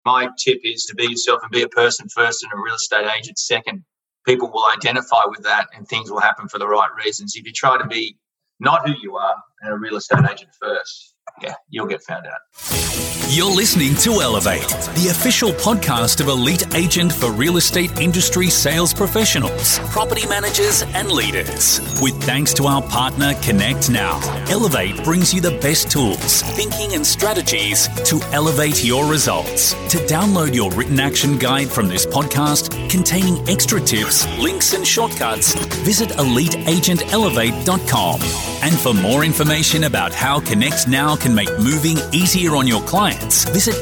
My tip is to be yourself and be a person first and a real estate agent second. People will identify with that and things will happen for the right reasons. If you try to be not who you are and a real estate agent first, you'll get found out. You're listening to Elevate, the official podcast of Elite Agent for real estate industry sales professionals, property managers and leaders. With thanks to our partner Connect Now, Elevate brings you the best tools, thinking and strategies to elevate your results. To download your written action guide from this podcast containing extra tips, links and shortcuts, visit eliteagentelevate.com. And for more information about how Connect Now can make moving easier on your clients, visit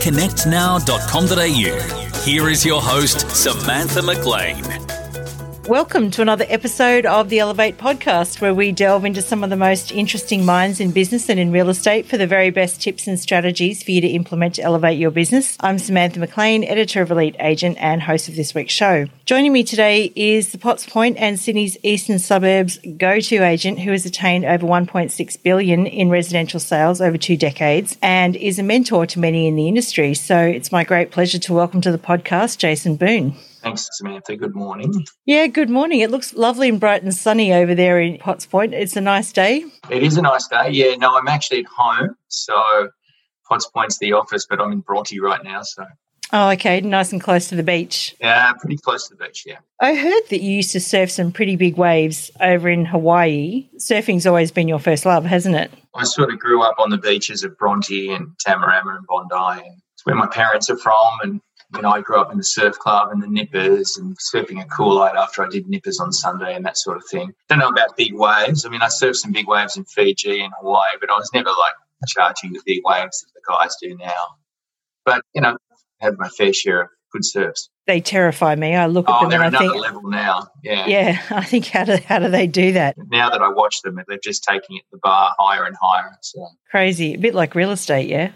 connectnow.com.au. Here is your host, Samantha McLean. Welcome to another episode of the Elevate podcast, where we delve into some of the most interesting minds in business and in real estate for the very best tips and strategies for you to implement to elevate your business. I'm Samantha McLean, editor of Elite Agent and host of this week's show. Joining me today is the Potts Point and Sydney's eastern suburbs go-to agent who has attained over $1.6 billion in residential sales over 2 decades and is a mentor to many in the industry. So it's my great pleasure to welcome to the podcast Jason Boone. Thanks, Samantha. Good morning. Yeah, good morning. It looks lovely and bright and sunny over there in Potts Point. It's a nice day. It is a nice day. Yeah, no, I'm actually at home. So Potts Point's the office, but I'm in Bronte right now. So. Oh, okay. Nice and close to the beach. Yeah, pretty close to the beach, yeah. I heard that you used to surf some pretty big waves over in Hawaii. Surfing's always been your first love, hasn't it? I sort of grew up on the beaches of Bronte and Tamarama and Bondi. And it's where my parents are from, and I grew up in the surf club and the Nippers and surfing at Kool-Aid after I did Nippers on Sunday and that sort of thing. Don't know about big waves. I mean, I surfed some big waves in Fiji and Hawaii, but I was never like charging the big waves that the guys do now. But, I had my fair share of good surfs. They terrify me. I look at them they're and I think, another level now. Yeah. Yeah, I think how do they do that? Now that I watch them, they're just taking it the bar higher and higher. So. Crazy. A bit like real estate, yeah?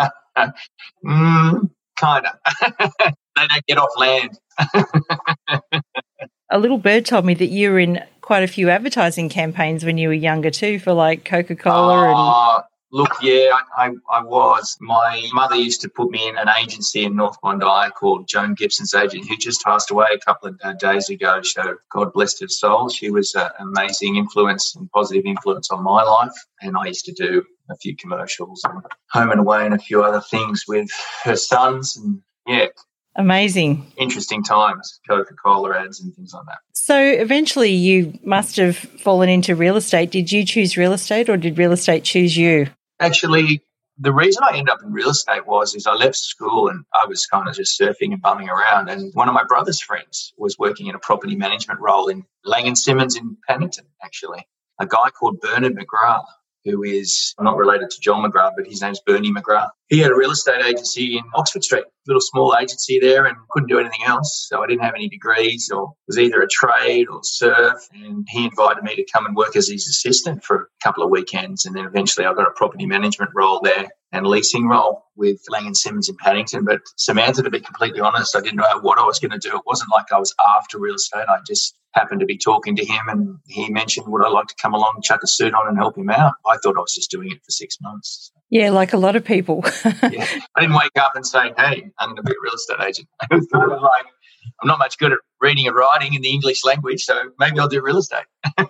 Kind of. They don't get off land. A little bird told me that you were in quite a few advertising campaigns when you were younger too, for like Coca-Cola. Look, yeah, I was. My mother used to put me in an agency in North Bondi called Joan Gibson's Agent, who just passed away a couple of days ago. So God bless her soul. She was an amazing influence and positive influence on my life. And I used to do a few commercials and Home and Away and a few other things with her sons. And, yeah. Amazing. Interesting times, Coca-Cola ads and things like that. So eventually you must have fallen into real estate. Did you choose real estate or did real estate choose you? Actually, the reason I ended up in real estate is I left school and I was kind of just surfing and bumming around. And one of my brother's friends was working in a property management role in Lang & Simmons in Paddington, actually. A guy called Bernard McGrath, who is not related to John McGrath, but his name's Bernie McGrath. He had a real estate agency in Oxford Street, little small agency there, and couldn't do anything else. So I didn't have any degrees or was either a trade or surf. And he invited me to come and work as his assistant for a couple of weekends. And then eventually I got a property management role there and leasing role with Lang & Simmons in Paddington. But Samantha, to be completely honest, I didn't know what I was going to do. It wasn't like I was after real estate. I just happened to be talking to him and he mentioned, would I like to come along, chuck a suit on and help him out? I thought I was just doing it for 6 months. Yeah, like a lot of people. Yeah. I didn't wake up and say, hey, I'm going to be a real estate agent. I was sort of like, I'm not much good at reading and writing in the English language, so maybe I'll do real estate.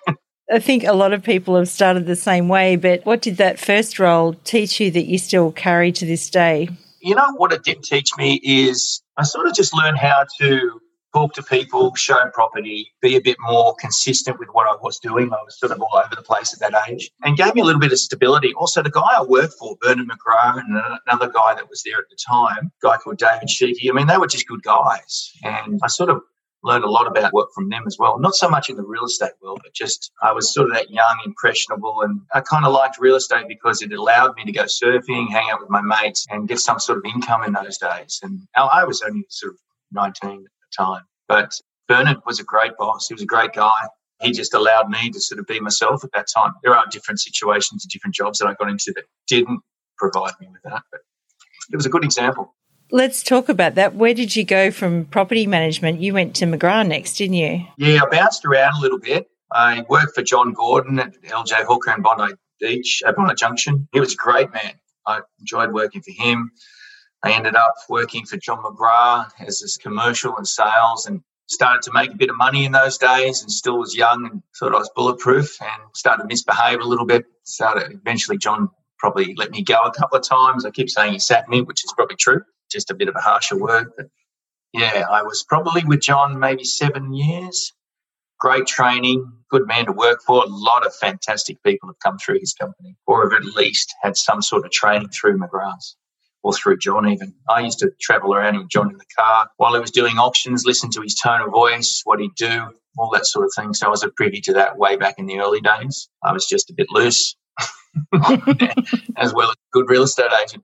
I think a lot of people have started the same way, but what did that first role teach you that you still carry to this day? You know, what it did teach me is I sort of just learned how to talk to people, show property, be a bit more consistent with what I was doing. I was sort of all over the place at that age and gave me a little bit of stability. Also, the guy I worked for, Bernard McGrath, and another guy that was there at the time, a guy called David Sheehy, I mean, they were just good guys. And I sort of learned a lot about work from them as well. Not so much in the real estate world, but just I was sort of that young, impressionable, and I kind of liked real estate because it allowed me to go surfing, hang out with my mates and get some sort of income in those days. And I was only sort of 19 at the time. But Bernard was a great boss. He was a great guy. He just allowed me to sort of be myself at that time. There are different situations and different jobs that I got into that didn't provide me with that, but it was a good example. Let's talk about that. Where did you go from property management? You went to McGrath next, didn't you? Yeah, I bounced around a little bit. I worked for John Gordon at LJ Hooker in Bondi Beach, Bondi Junction. He was a great man. I enjoyed working for him. I ended up working for John McGrath as this commercial and sales, and started to make a bit of money in those days, and still was young and thought I was bulletproof, and started to misbehave a little bit. Eventually John probably let me go a couple of times. I keep saying he sacked me, which is probably true, just a bit of a harsher word. But yeah, I was probably with John maybe 7 years. Great training, good man to work for. A lot of fantastic people have come through his company, or have at least had some sort of training through McGrath's, or through John even. I used to travel around with John in the car while he was doing auctions, listen to his tone of voice, what he'd do, all that sort of thing. So I was privy to that way back in the early days. I was just a bit loose, as well as a good real estate agent.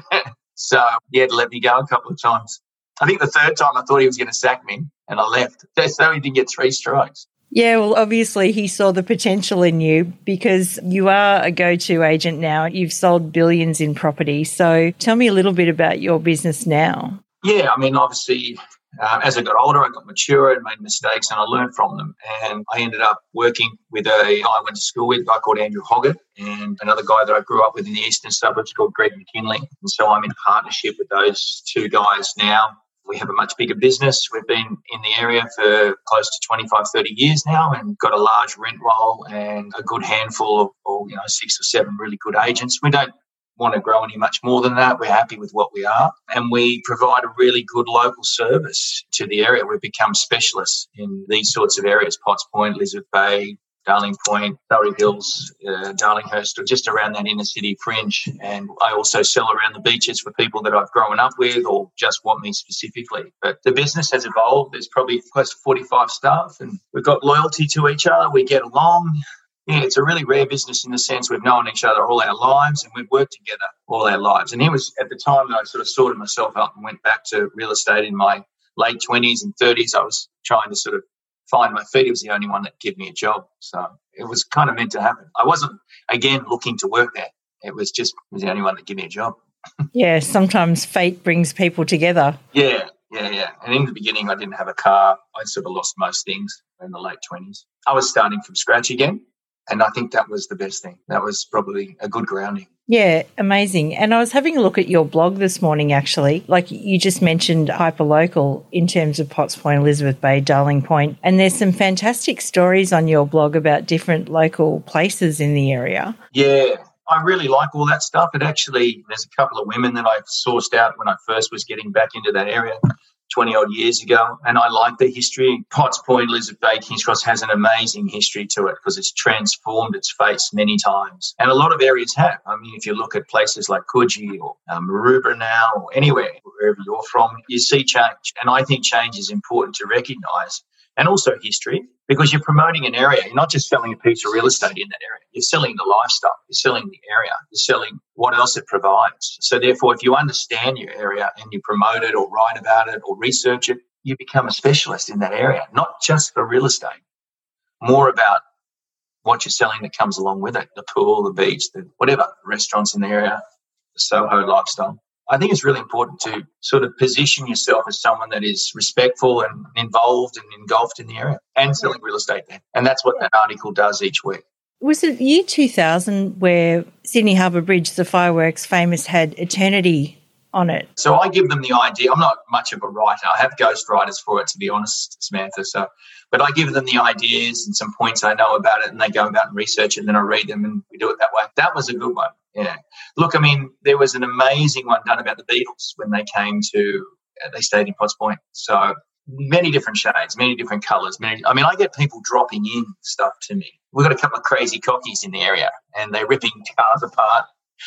So he had to let me go a couple of times. I think the third time I thought he was going to sack me, and I left. So he didn't get 3 strikes. Yeah, well, obviously he saw the potential in you, because you are a go-to agent now. You've sold billions in property. So tell me a little bit about your business now. Yeah, I mean, obviously, as I got older, I got mature and made mistakes, and I learned from them. And I ended up working with a guy I went to school with, a guy called Andrew Hoggett, and another guy that I grew up with in the eastern suburbs called Greg McKinley. And so I'm in partnership with those 2 guys now. We have a much bigger business. We've been in the area for close to 25, 30 years now, and got a large rent roll and a good handful of 6 or 7 really good agents. We don't want to grow any much more than that. We're happy with what we are, and we provide a really good local service to the area. We've become specialists in these sorts of areas: Potts Point, Elizabeth Bay, Darling Point, Surrey Hills, Darlinghurst, or just around that inner city fringe. And I also sell around the beaches for people that I've grown up with or just want me specifically. But the business has evolved. There's probably close to 45 staff, and we've got loyalty to each other. We get along. Yeah, it's a really rare business in the sense we've known each other all our lives, and we've worked together all our lives. And he was, at the time that I sort of sorted myself up and went back to real estate in my late 20s and 30s, I was trying to sort of find my feet. He was the only one that gave me a job. So it was kind of meant to happen. I wasn't, again, looking to work there. It was just, he was the only one that gave me a job. Yeah, sometimes fate brings people together. Yeah. And in the beginning, I didn't have a car. I sort of lost most things in the late 20s. I was starting from scratch again, and I think that was the best thing. That was probably a good grounding. Yeah, amazing. And I was having a look at your blog this morning, actually. Like you just mentioned hyperlocal in terms of Potts Point, Elizabeth Bay, Darling Point. And there's some fantastic stories on your blog about different local places in the area. Yeah, I really like all that stuff. It actually, there's a couple of women that I sourced out when I first was getting back into that area 20-odd years ago, and I like the history. Potts Point, Elizabeth Bay, Kings Cross has an amazing history to it because it's transformed its face many times. And a lot of areas have. I mean, if you look at places like Coogee or Maroubra now, or anywhere, wherever you're from, you see change. And I think change is important to recognise, and also history, because you're promoting an area. You're not just selling a piece of real estate in that area. You're selling the lifestyle. You're selling the area. You're selling what else it provides. So therefore, if you understand your area and you promote it or write about it or research it, you become a specialist in that area, not just for real estate, more about what you're selling that comes along with it, the pool, the beach, the whatever, restaurants in the area, the Soho lifestyle. I think it's really important to sort of position yourself as someone that is respectful and involved and engulfed in the area and selling real estate there. And that's what that article does each week. Was it year 2000 where Sydney Harbour Bridge, the fireworks famous, had Eternity on it? So I give them the idea. I'm not much of a writer. I have ghost writers for it, to be honest, Samantha. But I give them the ideas and some points I know about it, and they go about and research it, and then I read them, and we do it that way. That was a good one. Yeah. Look, I mean, there was an amazing one done about the Beatles when they came to, they stayed in Potts Point. So many different shades, many different colours. I get people dropping in stuff to me. We've got a couple of crazy cockies in the area, and they're ripping cars apart.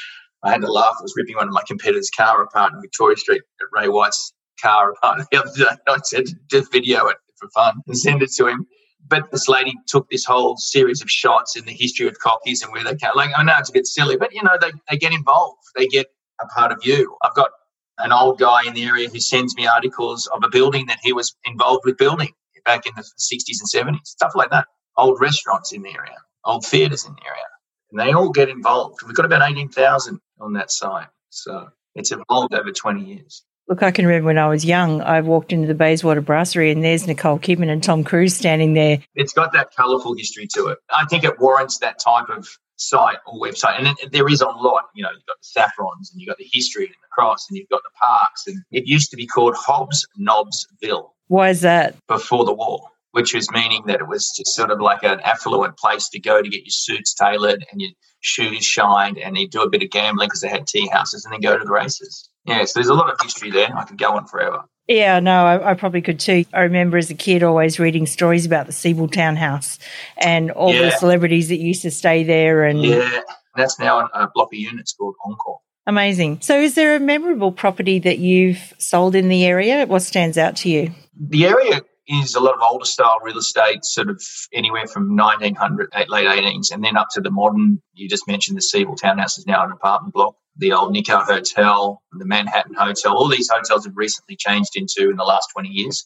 I had to laugh. I was ripping one of my competitors' car apart in Victoria Street at Ray White's car apart the other day. I said, just video it for fun and send it to him. But this lady took this whole series of shots in the history of cockies and where they came. Like, I know it's a bit silly, but, they get involved. They get a part of you. I've got an old guy in the area who sends me articles of a building that he was involved with building back in the 60s and 70s, stuff like that. Old restaurants in the area, old theatres in the area. And they all get involved. We've got about 18,000 on that site. So it's evolved over 20 years. Look, I can remember when I was young, I walked into the Bayswater Brasserie and there's Nicole Kidman and Tom Cruise standing there. It's got that colourful history to it. I think it warrants that type of site or website. And there is a lot, you've got the saffrons and you've got the history and the cross and you've got the parks. And it used to be called Hobbs Nobbsville. Why is that? Before the war, which was meaning that it was just sort of like an affluent place to go to get your suits tailored and your shoes shined, and you do a bit of gambling because they had tea houses and then go to the races. Yeah, so there's a lot of history there. I could go on forever. Yeah, no, I probably could too. I remember as a kid always reading stories about the Siebel Townhouse and all the celebrities that used to stay there. And yeah, that's now a block of units called Encore. Amazing. So is there a memorable property that you've sold in the area? What stands out to you? The area is a lot of older style real estate, sort of anywhere from 1900, late 18s, and then up to the modern. You just mentioned the Siebel Townhouse is now an apartment block. The old Nikko Hotel, the Manhattan Hotel, all these hotels have recently changed into in the last 20 years.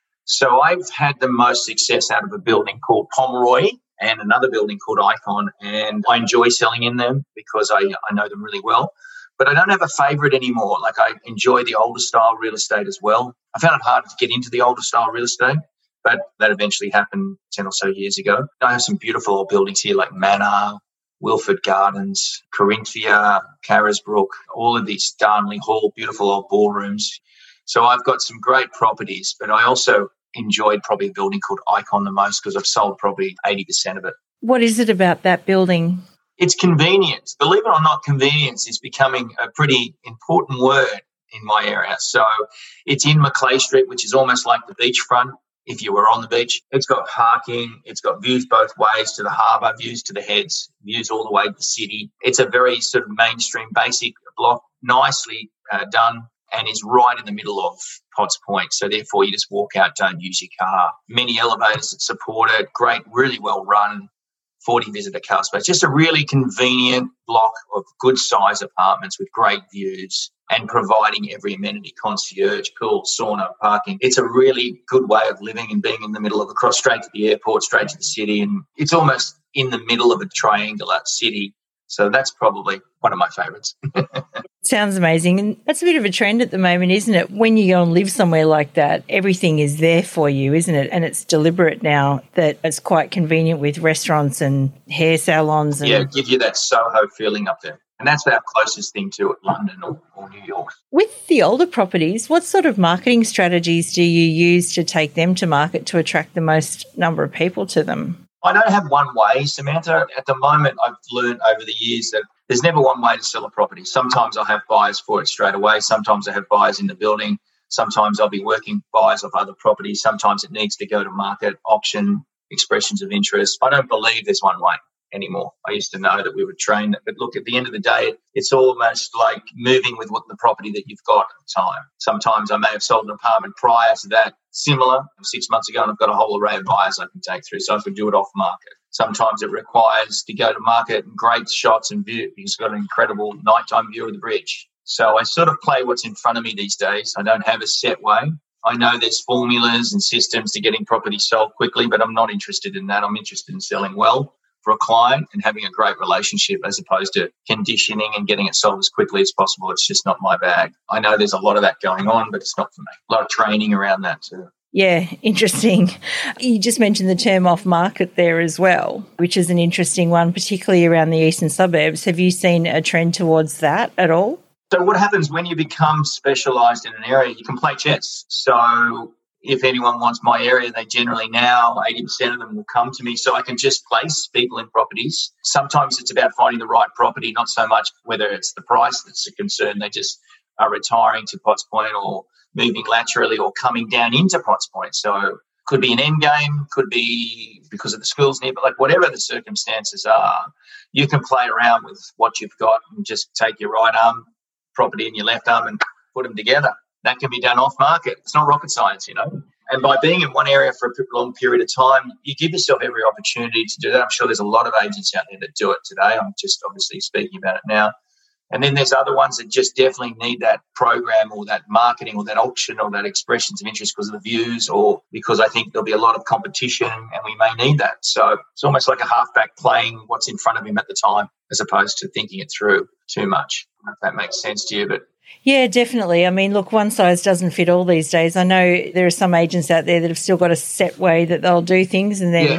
So I've had the most success out of a building called Pomeroy and another building called Icon, and I enjoy selling in them because I know them really well. But I don't have a favourite anymore. Like, I enjoy the older style real estate as well. I found it hard to get into the older style real estate, but that eventually happened 10 or so years ago. I have some beautiful old buildings here like Manor, Wilford Gardens, Corinthia, Carisbrook, all of these, Darnley Hall, beautiful old ballrooms. So I've got some great properties, but I also enjoyed probably a building called Icon the most because I've sold probably 80% of it. What is it about that building? It's convenience. Believe it or not, convenience is becoming a pretty important word in my area. So it's in Macleay Street, which is almost like the beachfront if you were on the beach. It's got parking. It's got views both ways to the harbour, views to the heads, views all the way to the city. It's a very sort of mainstream, basic block, nicely done, and is right in the middle of Potts Point. So therefore, you just walk out, don't use your car. Many elevators that support it, great, really well run. 40 visitor car space, just a really convenient block of good size apartments with great views and providing every amenity, concierge, pool, sauna, parking. It's a really good way of living and being in the middle of across straight to the airport, straight to the city. And it's almost in the middle of a triangular city. So that's probably one of my favourites. Sounds amazing. And that's a bit of a trend at the moment, isn't it? When you go and live somewhere like that, everything is there for you, isn't it? And it's deliberate now that it's quite convenient with restaurants and hair salons. And yeah, give you that Soho feeling up there. And that's our closest thing to it, London or New York. With the older properties, what sort of marketing strategies do you use to take them to market to attract the most number of people to them? I don't have one way, Samantha. At the moment, I've learned over the years that there's never one way to sell a property. Sometimes I'll have buyers for it straight away. Sometimes I have buyers in the building. Sometimes I'll be working buyers of other properties. Sometimes it needs to go to market, auction, expressions of interest. I don't believe there's one way anymore. I used to know that we would train it. But look, at the end of the day, it's almost like moving with what the property that you've got at the time. Sometimes I may have sold an apartment prior to that, similar, 6 months ago, and I've got a whole array of buyers I can take through, so I can do it off market. Sometimes it requires to go to market and great shots and view because it's got an incredible nighttime view of the bridge. So I sort of play what's in front of me these days. I don't have a set way. I know there's formulas and systems to getting property sold quickly, but I'm not interested in that. I'm interested in selling well for a client and having a great relationship as opposed to conditioning and getting it sold as quickly as possible. It's just not my bag. I know there's a lot of that going on, but it's not for me. A lot of training around that too. Yeah, interesting. You just mentioned the term off market there as well, which is an interesting one, particularly around the eastern suburbs. Have you seen a trend towards that at all? So what happens when you become specialised in an area, you can play chess. So if anyone wants my area, they generally now, 80% of them will come to me so I can just place people in properties. Sometimes it's about finding the right property, not so much whether it's the price that's a concern. They just are retiring to Potts Point or moving laterally or coming down into Potts Point. So could be an end game, could be because of the schools near, but like whatever the circumstances are, you can play around with what you've got and just take your right arm property and your left arm and put them together. That can be done off market. It's not rocket science, And by being in one area for a long period of time, you give yourself every opportunity to do that. I'm sure there's a lot of agents out there that do it today. I'm just obviously speaking about it now. And then there's other ones that just definitely need that program or that marketing or that auction or that expressions of interest because of the views or because I think there'll be a lot of competition and we may need that. So it's almost like a halfback playing what's in front of him at the time as opposed to thinking it through too much. I don't know if that makes sense to you, but yeah, definitely. I mean, look, one size doesn't fit all these days. I know there are some agents out there that have still got a set way that they'll do things and then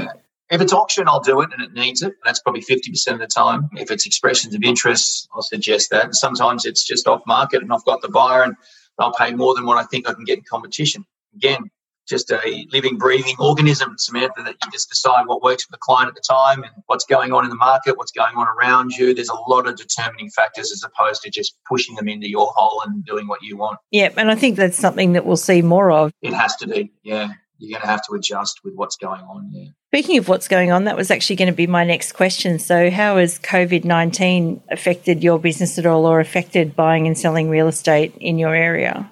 If it's auction, I'll do it and it needs it. That's probably 50% of the time. If it's expressions of interest, I'll suggest that. And sometimes it's just off market and I've got the buyer and I'll pay more than what I think I can get in competition. Again, just a living, breathing organism, Samantha, that you just decide what works for the client at the time and what's going on in the market, what's going on around you. There's a lot of determining factors as opposed to just pushing them into your hole and doing what you want. Yeah, and I think that's something that we'll see more of. It has to be, yeah. You're going to have to adjust with what's going on, yeah. Speaking of what's going on, that was actually going to be my next question. So how has COVID-19 affected your business at all or affected buying and selling real estate in your area?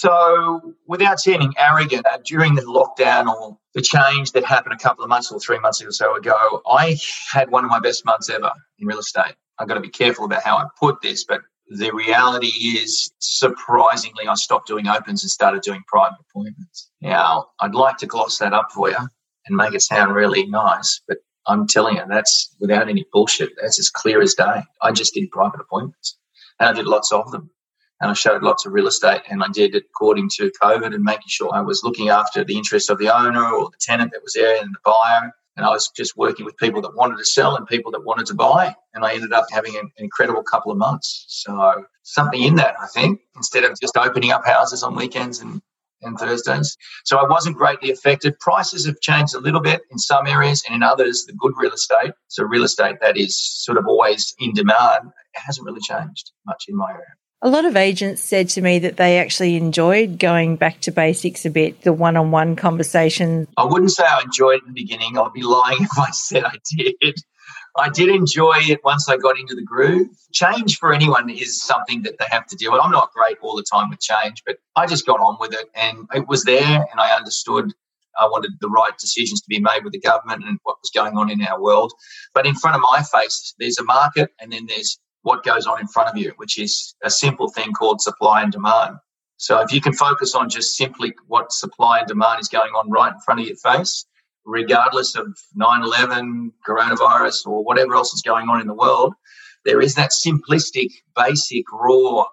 So without sounding arrogant, during the lockdown or the change that happened a couple of months or 3 months or so ago, I had one of my best months ever in real estate. I've got to be careful about how I put this, but the reality is, surprisingly, I stopped doing opens and started doing private appointments. Now, I'd like to gloss that up for you and make it sound really nice, but I'm telling you, that's without any bullshit. That's as clear as day. I just did private appointments and I did lots of them. And I showed lots of real estate and I did it according to COVID and making sure I was looking after the interests of the owner or the tenant that was there and the buyer. And I was just working with people that wanted to sell and people that wanted to buy. And I ended up having an incredible couple of months. So something in that, I think, instead of just opening up houses on weekends and Thursdays. So I wasn't greatly affected. Prices have changed a little bit in some areas and in others, the good real estate. So real estate that is sort of always in demand, it hasn't really changed much in my area. A lot of agents said to me that they actually enjoyed going back to basics a bit, the one-on-one conversation. I wouldn't say I enjoyed it in the beginning. I'd be lying if I said I did. I did enjoy it once I got into the groove. Change for anyone is something that they have to deal with. I'm not great all the time with change, but I just got on with it and it was there and I understood I wanted the right decisions to be made with the government and what was going on in our world. But in front of my face, there's a market and then there's what goes on in front of you, which is a simple thing called supply and demand. So if you can focus on just simply what supply and demand is going on right in front of your face, regardless of 9/11, coronavirus, or whatever else is going on in the world, there is that simplistic, basic, raw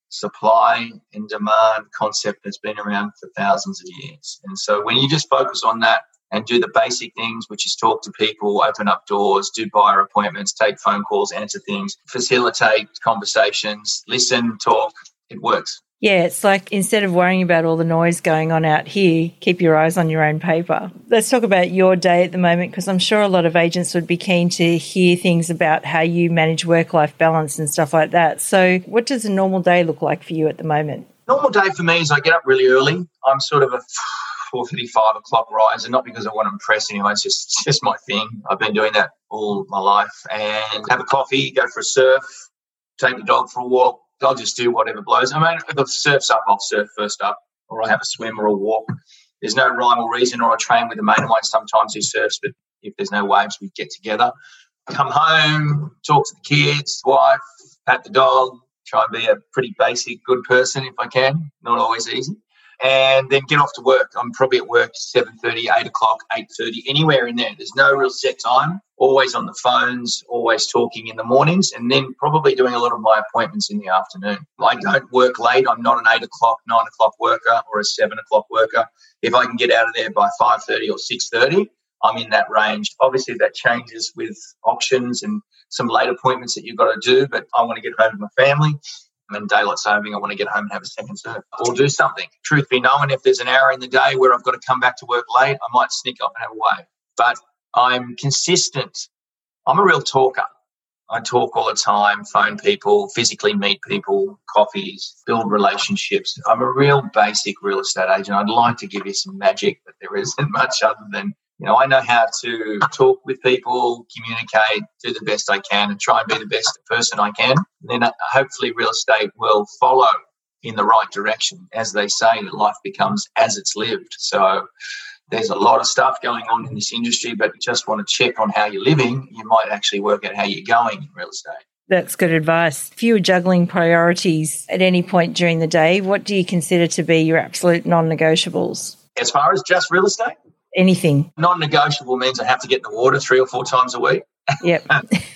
supply and demand concept that's been around for thousands of years. And so when you just focus on that and do the basic things, which is talk to people, open up doors, do buyer appointments, take phone calls, answer things, facilitate conversations, listen, talk, it works. Yeah, it's like instead of worrying about all the noise going on out here, keep your eyes on your own paper. Let's talk about your day at the moment, because I'm sure a lot of agents would be keen to hear things about how you manage work-life balance and stuff like that. So what does a normal day look like for you at the moment? Normal day for me is I get up really early. I'm sort of a 4:30, 5 o'clock rise, and not because I want to impress anyone, it's just my thing. I've been doing that all my life. And have a coffee, go for a surf, take the dog for a walk. I'll just do whatever blows. I mean, if the surf's up, I'll surf first up, or I'll have a swim or a walk. There's no rhyme or reason, or I train with a mate of mine sometimes who surfs, but if there's no waves, we get together. Come home, talk to the kids, wife, pat the dog, try and be a pretty basic good person if I can. Not always easy. And then get off to work. I'm probably at work 7:30, 8 o'clock, 8:30, anywhere in there. There's no real set time. Always on the phones, always talking in the mornings, and then probably doing a lot of my appointments in the afternoon. I don't work late. I'm not an 8 o'clock, 9 o'clock worker or a 7 o'clock worker. If I can get out of there by 5:30 or 6:30, I'm in that range. Obviously, that changes with auctions and some late appointments that you've got to do, but I want to get home to my family. And daylight saving, I want to get home and have a second surf or do something. Truth be known, if there's an hour in the day where I've got to come back to work late, I might sneak up and have a wave. But I'm consistent. I'm a real talker. I talk all the time, phone people, physically meet people, coffees, build relationships. I'm a real basic real estate agent. I'd like to give you some magic, but there isn't much other than, I know how to talk with people, communicate, do the best I can and try and be the best person I can. And then hopefully real estate will follow in the right direction. As they say, life becomes as it's lived. So there's a lot of stuff going on in this industry, but you just want to check on how you're living. You might actually work out how you're going in real estate. That's good advice. If you were juggling priorities at any point during the day, what do you consider to be your absolute non-negotiables? As far as just real estate? Anything. Non-negotiable means I have to get in the water 3 or 4 times a week. Yep.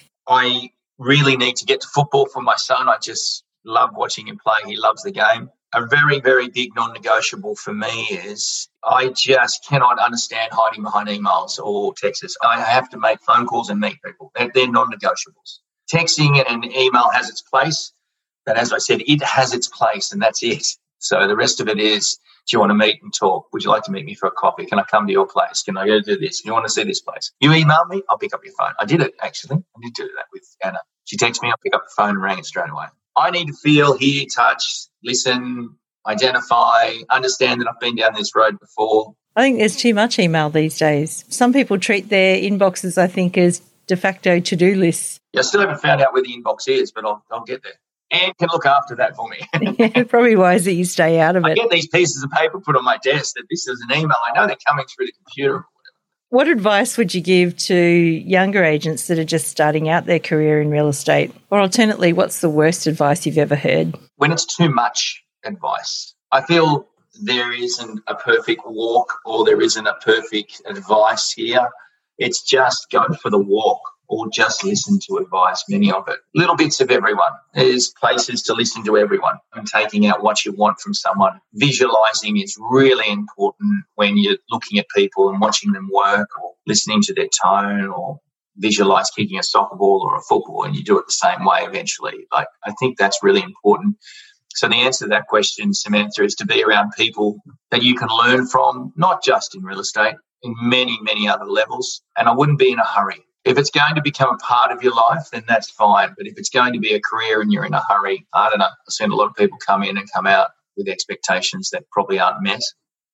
I really need to get to football for my son. I just love watching him play. He loves the game. A very, very big non-negotiable for me is I just cannot understand hiding behind emails or texts. I have to make phone calls and meet people. They're non-negotiables. Texting and email has its place, but as I said, it has its place and that's it. So the rest of it is, do you want to meet and talk? Would you like to meet me for a coffee? Can I come to your place? Can I go do this? Do you want to see this place? You email me, I'll pick up your phone. I did it, actually. I did do that with Anna. She texted me, I'll pick up the phone and rang it straight away. I need to feel, hear, touch, listen, identify, understand that I've been down this road before. I think there's too much email these days. Some people treat their inboxes, I think, as de facto to-do lists. Yeah, I still haven't found out where the inbox is, but I'll get there. Anne can look after that for me. Yeah, probably wise that you stay out of it. I get these pieces of paper put on my desk that this is an email. I know they're coming through the computer or whatever. What advice would you give to younger agents that are just starting out their career in real estate? Or alternately, what's the worst advice you've ever heard? When it's too much advice. I feel there isn't a perfect walk or there isn't a perfect advice here. It's just go for the walk or just listen to advice, many of it. Little bits of everyone. There's places to listen to everyone and taking out what you want from someone. Visualising is really important when you're looking at people and watching them work or listening to their tone or visualise kicking a soccer ball or a football and you do it the same way eventually. I think that's really important. So the answer to that question, Samantha, is to be around people that you can learn from, not just in real estate, in many, many other levels. And I wouldn't be in a hurry. If it's going to become a part of your life, then that's fine. But if it's going to be a career and you're in a hurry, I don't know. I've seen a lot of people come in and come out with expectations that probably aren't met.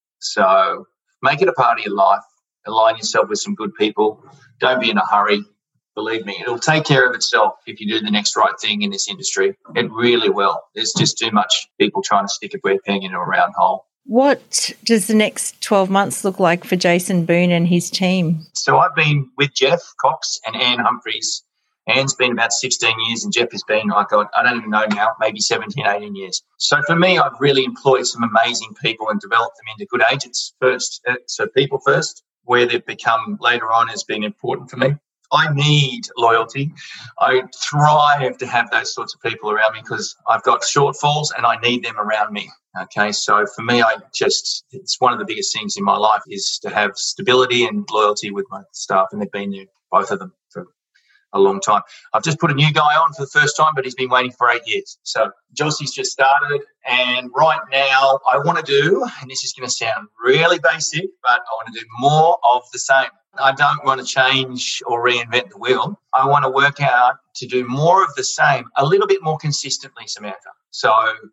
So make it a part of your life. Align yourself with some good people. Don't be in a hurry. Believe me, it'll take care of itself if you do the next right thing in this industry. It really will. There's just too much people trying to stick a square peg into a round hole. What does the next 12 months look like for Jason Boone and his team? So I've been with Jeff Cox and Anne Humphreys. Anne's been about 16 years and Jeff has been, I don't even know now, maybe 17, 18 years. So for me, I've really employed some amazing people and developed them into good agents first. So people first, where they've become later on has been important for me. I need loyalty. I thrive to have those sorts of people around me because I've got shortfalls and I need them around me. Okay, so for me, it's one of the biggest things in my life is to have stability and loyalty with my staff, and they've been there, both of them, for a long time. I've just put a new guy on for the first time, but he's been waiting for 8 years. So Josie's just started, and right now I want to do, and this is going to sound really basic, but I want to do more of the same. I don't want to change or reinvent the wheel. I want to work out to do more of the same, a little bit more consistently, Samantha. So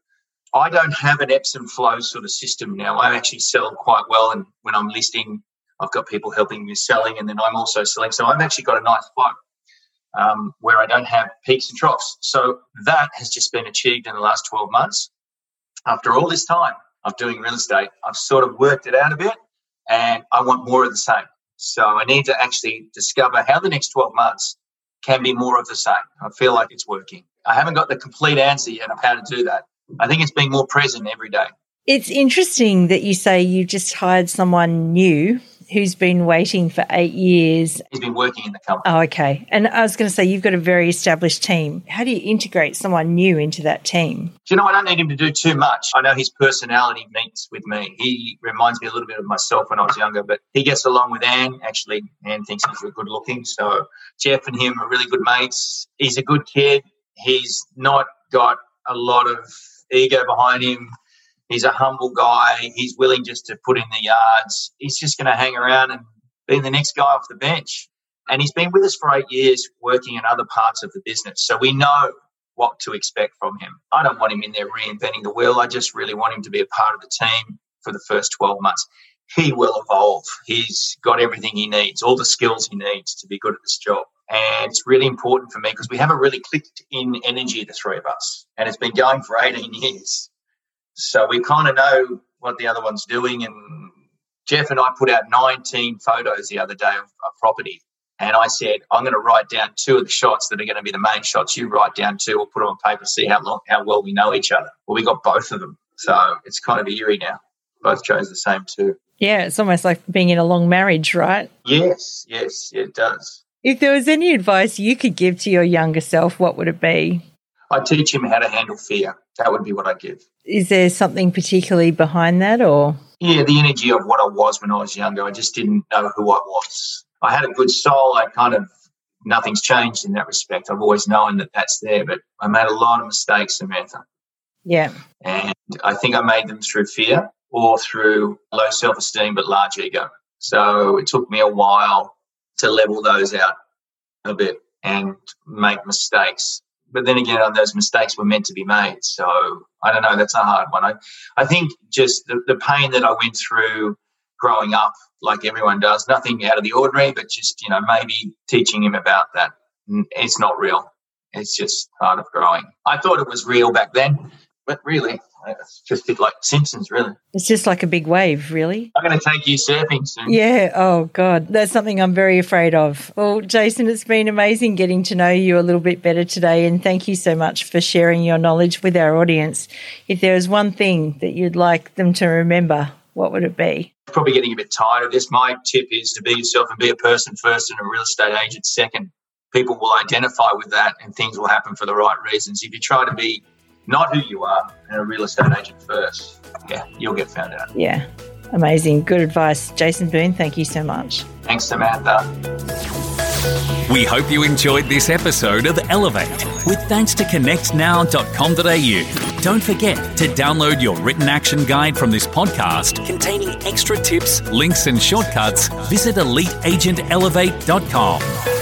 I don't have an ebbs and flows sort of system now. I actually sell quite well, and when I'm listing, I've got people helping me selling, and then I'm also selling. So I've actually got a nice flow where I don't have peaks and troughs. So that has just been achieved in the last 12 months. After all this time of doing real estate, I've sort of worked it out a bit, and I want more of the same. So I need to actually discover how the next 12 months can be more of the same. I feel like it's working. I haven't got the complete answer yet of how to do that. I think it's being more present every day. It's interesting that you say you just hired someone new who's been waiting for 8 years. He's been working in the company. Oh, okay. And I was going to say, you've got a very established team. How do you integrate someone new into that team? Do you know, I don't need him to do too much. I know his personality meets with me. He reminds me a little bit of myself when I was younger, but he gets along with Anne. Actually, Anne thinks he's good looking. So Jeff and him are really good mates. He's a good kid. He's not got a lot of ego behind him. He's a humble guy. He's willing just to put in the yards. He's just going to hang around and be the next guy off the bench. And he's been with us for 8 years working in other parts of the business. So we know what to expect from him. I don't want him in there reinventing the wheel. I just really want him to be a part of the team for the first 12 months. He will evolve. He's got everything he needs, all the skills he needs to be good at this job. And it's really important for me because we haven't really clicked in energy, the three of us. And it's been going for 18 years. So we kind of know what the other one's doing. And Jeff and I put out 19 photos the other day of property. And I said, I'm going to write down 2 of the shots that are going to be the main shots. You write down 2 or put them on paper, see how well we know each other. Well, we got both of them. So it's kind of eerie now. Both chose the same too. Yeah, it's almost like being in a long marriage, right? Yes, it does. If there was any advice you could give to your younger self, what would it be? I'd teach him how to handle fear. That would be what I'd give. Is there something particularly behind that, or? Yeah, the energy of what I was when I was younger. I just didn't know who I was. I had a good soul. Nothing's changed in that respect. I've always known that that's there, but I made a lot of mistakes, Samantha. Yeah. And I think I made them through fear or through low self-esteem but large ego. So it took me a while to level those out a bit and make mistakes. But then again, those mistakes were meant to be made. So I don't know, that's a hard one. I think just the pain that I went through growing up, like everyone does, nothing out of the ordinary, but just, maybe teaching him about that. It's not real. It's just part of growing. I thought it was real back then, but really, it's just a bit like Simpsons, really. It's just like a big wave, really. I'm going to take you surfing soon. Yeah. Oh, God. That's something I'm very afraid of. Well, Jason, it's been amazing getting to know you a little bit better today, and thank you so much for sharing your knowledge with our audience. If there was one thing that you'd like them to remember, what would it be? Probably getting a bit tired of this. My tip is to be yourself and be a person first and a real estate agent second. People will identify with that and things will happen for the right reasons. If you try to be not who you are and a real estate agent first, you'll get found out. Yeah, amazing. Good advice. Jason Boone, thank you so much. Thanks, Samantha. We hope you enjoyed this episode of Elevate with thanks to connectnow.com.au. Don't forget to download your written action guide from this podcast containing extra tips, links and shortcuts. Visit EliteAgentElevate.com.